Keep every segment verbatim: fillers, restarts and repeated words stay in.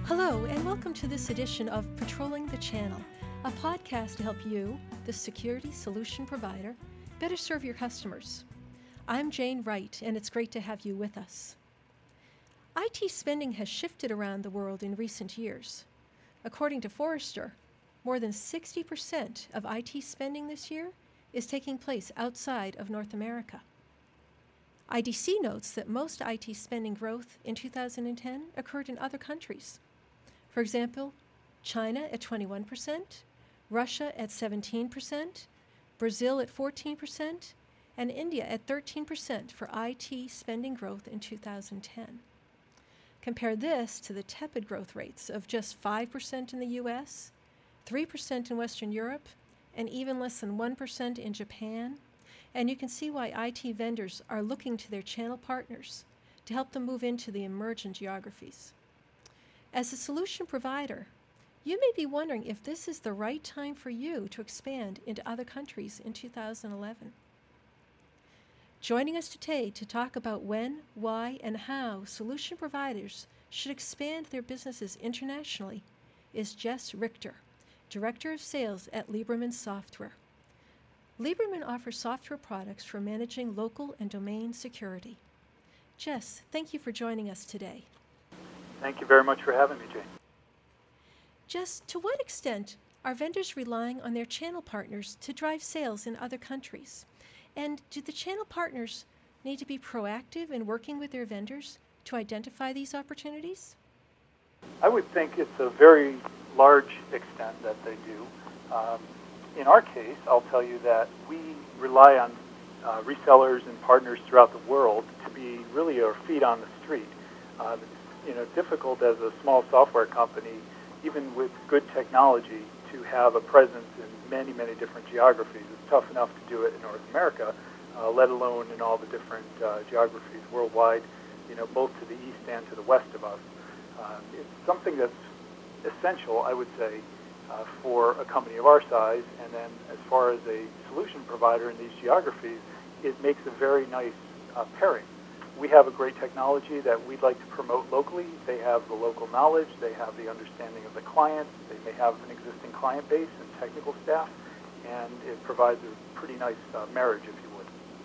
Hello, and welcome to this edition of Patrolling the Channel, a podcast to help you, the security solution provider, better serve your customers. I'm Jane Wright, and it's great to have you with us. I T spending has shifted around the world in recent years. According to Forrester, more than sixty percent of I T spending this year is taking place outside of North America. I D C notes that most I T spending growth in two thousand ten occurred in other countries. For example, China at twenty-one percent, Russia at seventeen percent, Brazil at fourteen percent, and India at thirteen percent for I T spending growth in two thousand ten. Compare this to the tepid growth rates of just five percent in the U S, three percent in Western Europe, and even less than one percent in Japan, and you can see why I T vendors are looking to their channel partners to help them move into the emerging geographies. As a solution provider, you may be wondering if this is the right time for you to expand into other countries in two thousand eleven. Joining us today to talk about when, why, and how solution providers should expand their businesses internationally is Jess Richter, Director of Sales at Lieberman Software. Lieberman offers software products for managing local and domain security. Jess, thank you for joining us today. Thank you very much for having me, Jane. Jess, to what extent are vendors relying on their channel partners to drive sales in other countries? And do the channel partners need to be proactive in working with their vendors to identify these opportunities? I would think it's a very large extent that they do. Um, in our case, I'll tell you that we rely on uh, resellers and partners throughout the world to be really our feet on the street. Uh, you know, difficult as a small software company, even with good technology, to have a presence in many, many different geographies. It's tough enough to do it in North America, uh, let alone in all the different uh, geographies worldwide, you know, both to the east and to the west of us. Uh, it's something that's essential, I would say, uh, for a company of our size. And then as far as a solution provider in these geographies, it makes a very nice uh, pairing. We have a great technology that we'd like to promote locally. They have the local knowledge. They have the understanding of the client. They may have an existing client base and technical staff, and it provides a pretty nice uh, marriage, if you would.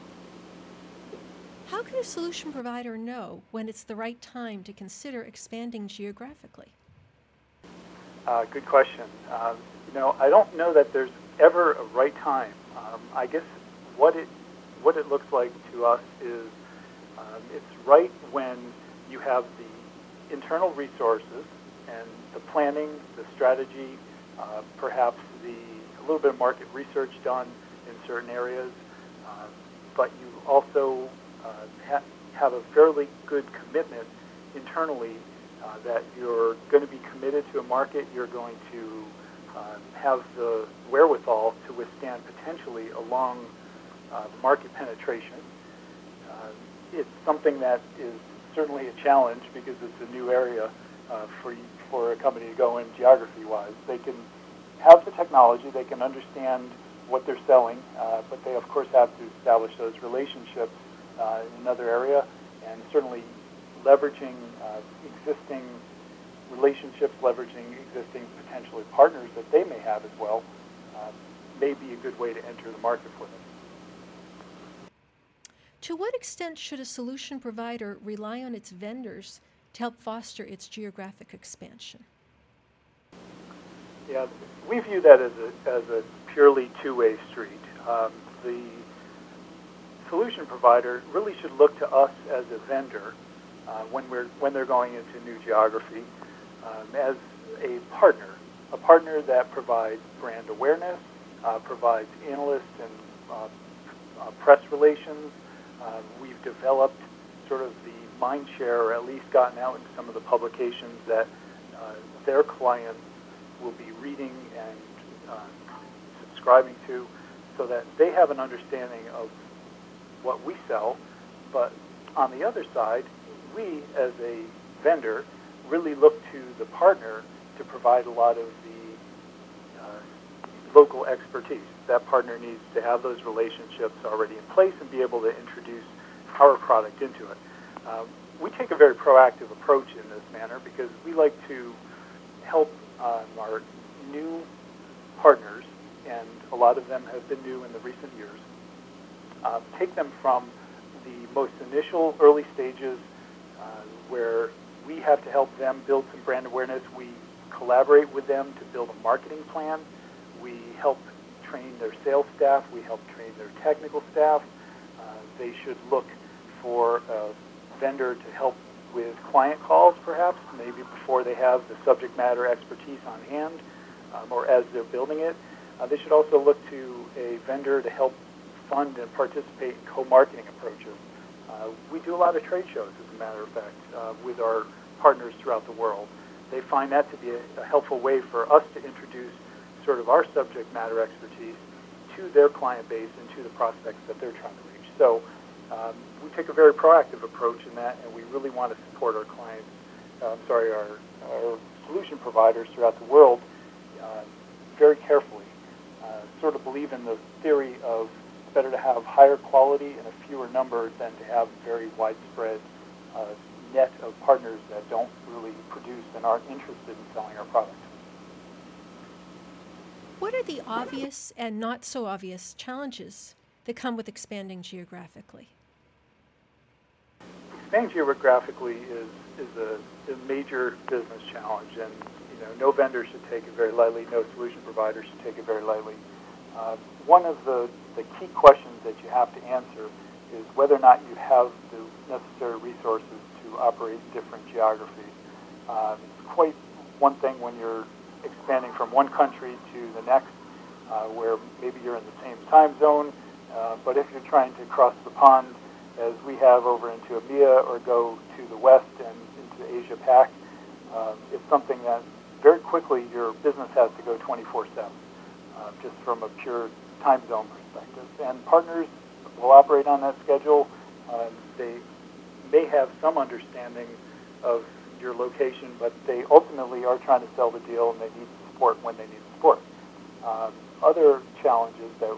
How can a solution provider know when it's the right time to consider expanding geographically? Uh, good question. Uh, you know, I don't know that there's ever a right time. Um, I guess what it what it looks like to us is Um, it's right when you have the internal resources and the planning, the strategy, uh, perhaps the a little bit of market research done in certain areas, uh, but you also uh, ha- have a fairly good commitment internally uh, that you're going to be committed to a market, you're going to uh, have the wherewithal to withstand potentially a long uh, market penetration. It's something that is certainly a challenge because it's a new area uh, for for a company to go in geography-wise. They can have the technology, they can understand what they're selling, uh, but they of course have to establish those relationships uh, in another area, and certainly leveraging uh, existing relationships, leveraging existing potentially partners that they may have as well, uh, may be a good way to enter the market for them. To what extent should a solution provider rely on its vendors to help foster its geographic expansion? Yeah, we view that as a, as a purely two-way street. Um, the solution provider really should look to us as a vendor uh, when we're when they're going into new geography um, as a partner, a partner that provides brand awareness, uh, provides analysts and uh, uh, press relations. Uh, we've developed sort of the mind share, or at least gotten out into some of the publications that uh, their clients will be reading and uh, subscribing to, so that they have an understanding of what we sell. But on the other side, we as a vendor really look to the partner to provide a lot of the uh, local expertise. That partner needs to have those relationships already in place and be able to introduce our product into it. Um, we take a very proactive approach in this manner because we like to help um, our new partners, and a lot of them have been new in the recent years, uh, take them from the most initial early stages uh, where we have to help them build some brand awareness. We collaborate with them to build a marketing plan. We help train their sales staff. We help train their technical staff. Uh, they should look for a vendor to help with client calls, perhaps, maybe before they have the subject matter expertise on hand, um, or as they're building it. Uh, they should also look to a vendor to help fund and participate in co-marketing approaches. Uh, we do a lot of trade shows, as a matter of fact, uh, with our partners throughout the world. They find that to be a, a helpful way for us to introduce sort of our subject matter expertise to their client base and to the prospects that they're trying to reach. So um, we take a very proactive approach in that, and we really want to support our clients, uh, I'm sorry, our, our solution providers throughout the world uh, very carefully. Uh, sort of believe in the theory of it's better to have higher quality and a fewer number than to have very widespread uh, net of partners that don't really produce and aren't interested in selling our product. What are the obvious and not so obvious challenges that come with expanding geographically? Expanding geographically is, is a, a major business challenge, and you know, no vendor should take it very lightly, no solution provider should take it very lightly. Uh, one of the, the key questions that you have to answer is whether or not you have the necessary resources to operate in different geographies. Uh, it's quite one thing when you're expanding from one country to the next, uh, where maybe you're in the same time zone, uh, but if you're trying to cross the pond, as we have over into EMEA or go to the West and into the Asia Pac, uh, it's something that very quickly your business has to go twenty-four seven, uh, just from a pure time zone perspective. And partners will operate on that schedule. Uh, they may have some understanding of your location, but they ultimately are trying to sell the deal, and they need support when they need support. Um, other challenges that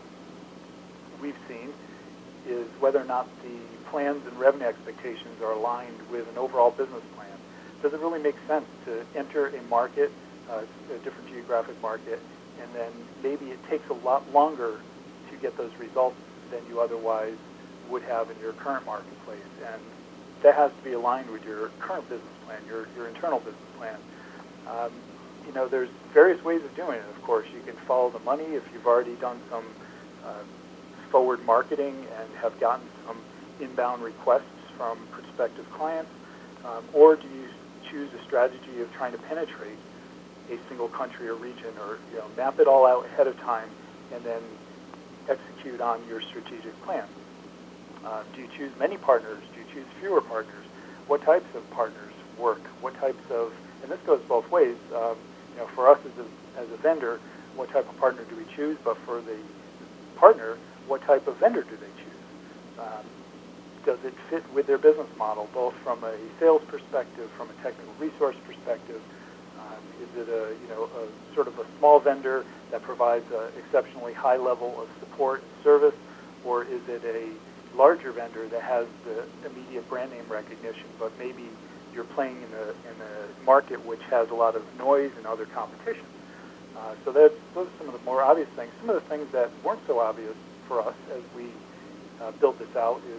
we've seen is whether or not the plans and revenue expectations are aligned with an overall business plan. Does it really make sense to enter a market, uh, a different geographic market, and then maybe it takes a lot longer to get those results than you otherwise would have in your current marketplace? And that has to be aligned with your current business plan, your, your internal business plan. Um, you know, there's various ways of doing it, of course. You can follow the money if you've already done some uh, forward marketing and have gotten some inbound requests from prospective clients, um, or do you choose a strategy of trying to penetrate a single country or region, or you know, map it all out ahead of time and then execute on your strategic plan? Uh, do you choose many partners? Do you choose fewer partners? What types of partners work? What types of, and this goes both ways. Um, you know, for us as a, as a vendor, what type of partner do we choose? But for the partner, what type of vendor do they choose? Um, does it fit with their business model, both from a sales perspective, from a technical resource perspective? Um, is it a, you know, a sort of a small vendor that provides an exceptionally high level of support and service, or is it a larger vendor that has the immediate brand name recognition, but maybe you're playing in a, in a market which has a lot of noise and other competition? Uh, so that's, those are some of the more obvious things. Some of the things that weren't so obvious for us as we uh, built this out is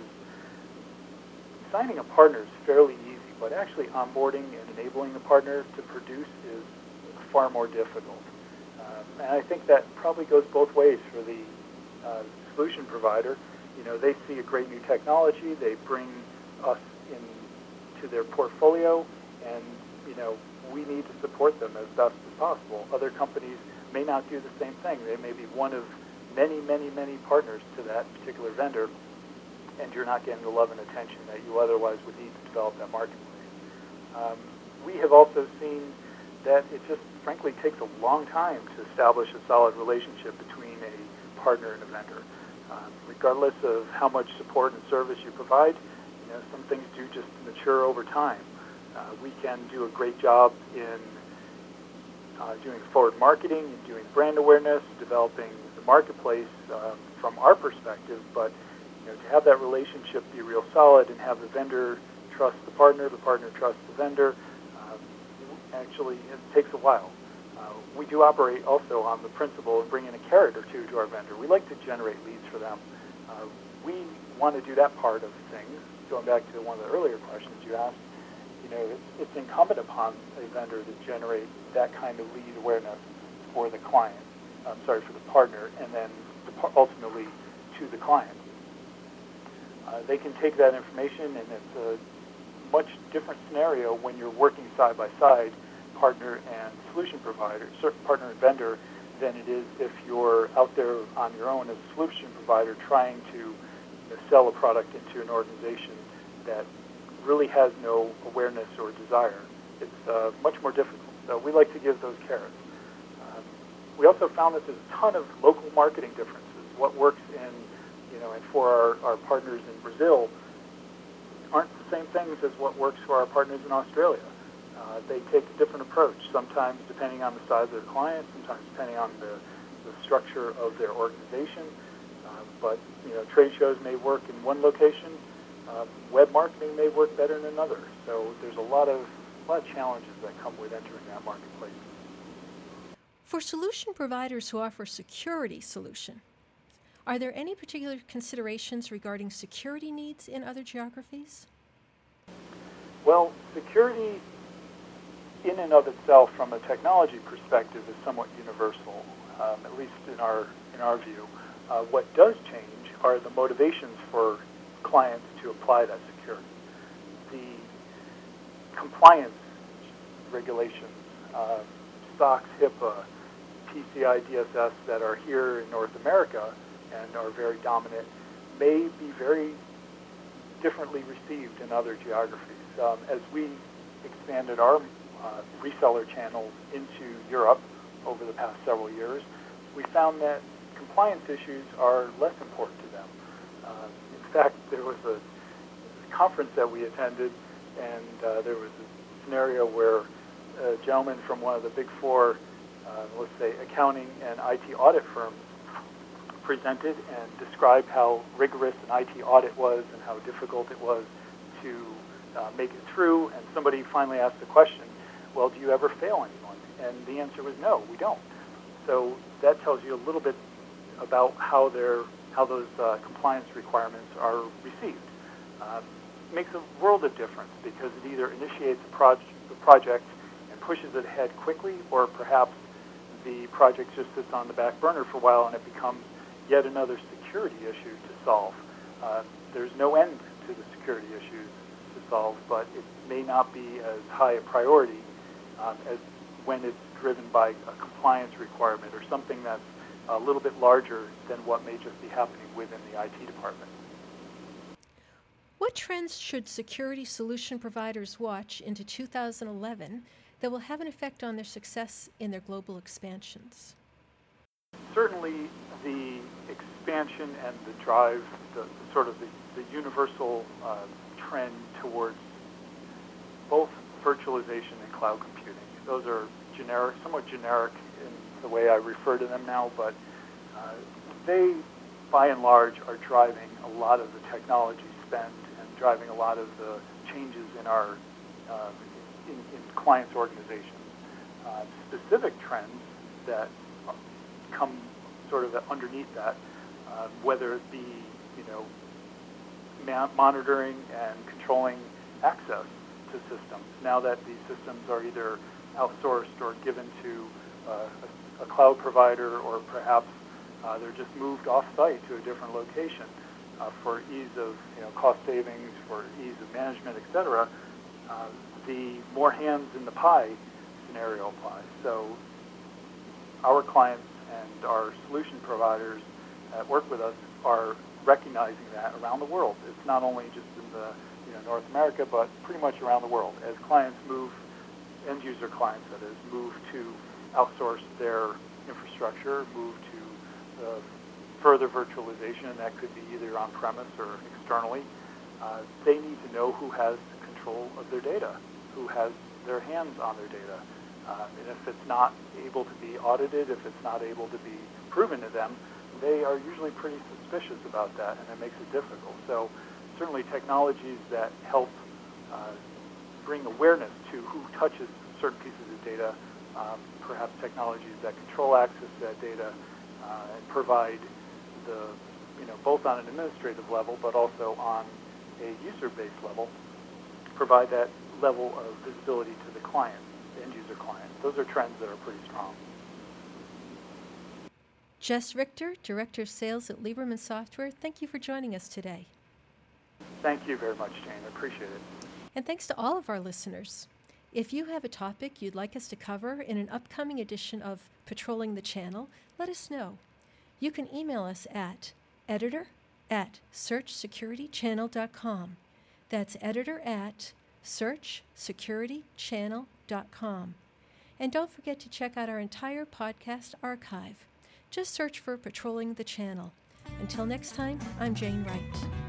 signing a partner is fairly easy, but actually onboarding and enabling the partner to produce is far more difficult. Um, and I think that probably goes both ways for the uh, solution provider. You know, they see a great new technology, they bring us into their portfolio, and, you know, we need to support them as best as possible. Other companies may not do the same thing. They may be one of many, many, many partners to that particular vendor, and you're not getting the love and attention that you otherwise would need to develop that marketplace. Um, we have also seen that it just frankly takes a long time to establish a solid relationship between a partner and a vendor. Um, regardless of how much support and service you provide, you know, some things do just mature over time. Uh, we can do a great job in uh, doing forward marketing, and doing brand awareness, developing the marketplace uh, from our perspective, but you know, to have that relationship be real solid and have the vendor trust the partner, the partner trust the vendor, uh, actually, it takes a while. Uh, we do operate also on the principle of bringing a carrot or two to our vendor. We like to generate leads for them. Uh, we want to do that part of things. Going back to one of the earlier questions you asked, you know, it's, it's incumbent upon a vendor to generate that kind of lead awareness for the client, I'm sorry, for the partner, and then ultimately to the client. Uh, they can take that information, and it's a much different scenario when you're working side by side, partner and solution provider, certain partner and vendor, than it is if you're out there on your own as a solution provider trying to, you know, sell a product into an organization that really has no awareness or desire. It's uh, much more difficult. So we like to give those carrots. Um, we also found that there's a ton of local marketing differences. What works in, you know, and for our, our partners in Brazil aren't the same things as what works for our partners in Australia. Uh, they take a different approach, sometimes depending on the size of their client, sometimes depending on the, the structure of their organization. Uh, but, you know, trade shows may work in one location. Uh, web marketing may work better in another. So there's a lot of, a lot of challenges that come with entering that marketplace. For solution providers who offer security solution, are there any particular considerations regarding security needs in other geographies? Well, security in and of itself from a technology perspective is somewhat universal, um, at least in our, in our view. Uh, what does change are the motivations for clients to apply that security. The compliance regulations, uh, SOX, HIPAA, P C I D S S that are here in North America and are very dominant may be very differently received in other geographies. Um, as we expanded our uh, reseller channels into Europe over the past several years, we found that compliance issues are less important to them. Uh, in fact, there was a conference that we attended, and uh, there was a scenario where a gentleman from one of the big four, uh, let's say, accounting and I T audit firms presented and described how rigorous an I T audit was and how difficult it was to uh, make it through. And somebody finally asked the question, well, do you ever fail anyone? And the answer was no, we don't. So that tells you a little bit about how they're, how those uh, compliance requirements are received. Uh, it makes a world of difference because it either initiates a, proj- a project and pushes it ahead quickly, or perhaps the project just sits on the back burner for a while and it becomes yet another security issue to solve. Uh, there's no end to the security issues to solve, but it may not be as high a priority um, as when it's driven by a compliance requirement or something that's a little bit larger than what may just be happening within the I T department. What trends should security solution providers watch into two thousand eleven that will have an effect on their success in their global expansions? Certainly the expansion and the drive, the, the sort of the, the universal uh, trend towards both virtualization and cloud computing. Those are generic, somewhat generic in the way I refer to them now, but uh, they, by and large, are driving a lot of the technology spend and driving a lot of the changes in our uh, in, in clients' organizations. Uh, specific trends that come sort of underneath that, uh, whether it be, you know, ma- monitoring and controlling access to systems. Now that these systems are either outsourced or given to uh, a, a cloud provider, or perhaps uh, they're just moved off-site to a different location uh, for ease of, you know, cost savings, for ease of management, et cetera. Uh, the more hands in the pie scenario applies. So our clients and our solution providers that work with us are recognizing that around the world. It's not only just in the, you know, North America, but pretty much around the world. As clients move, end user clients that is, move to outsource their infrastructure, move to uh, further virtualization, and that could be either on premise or externally, uh, they need to know who has control of their data, who has their hands on their data. Um, and if it's not able to be audited, if it's not able to be proven to them, they are usually pretty suspicious about that, and it makes it difficult. So certainly technologies that help uh, bring awareness to who touches certain pieces of data, um, perhaps technologies that control access to that data uh, and provide the, you know, both on an administrative level but also on a user-based level, provide that level of visibility to the client, the end-user client. Those are trends that are pretty strong. Jess Richter, Director of Sales at Lieberman Software, thank you for joining us today. Thank you very much, Jane. I appreciate it. And thanks to all of our listeners. If you have a topic you'd like us to cover in an upcoming edition of Patrolling the Channel, let us know. You can email us at editor at search security channel dot com. That's editor at search security channel dot com. And don't forget to check out our entire podcast archive. Just search for Patrolling the Channel. Until next time, I'm Jane Wright.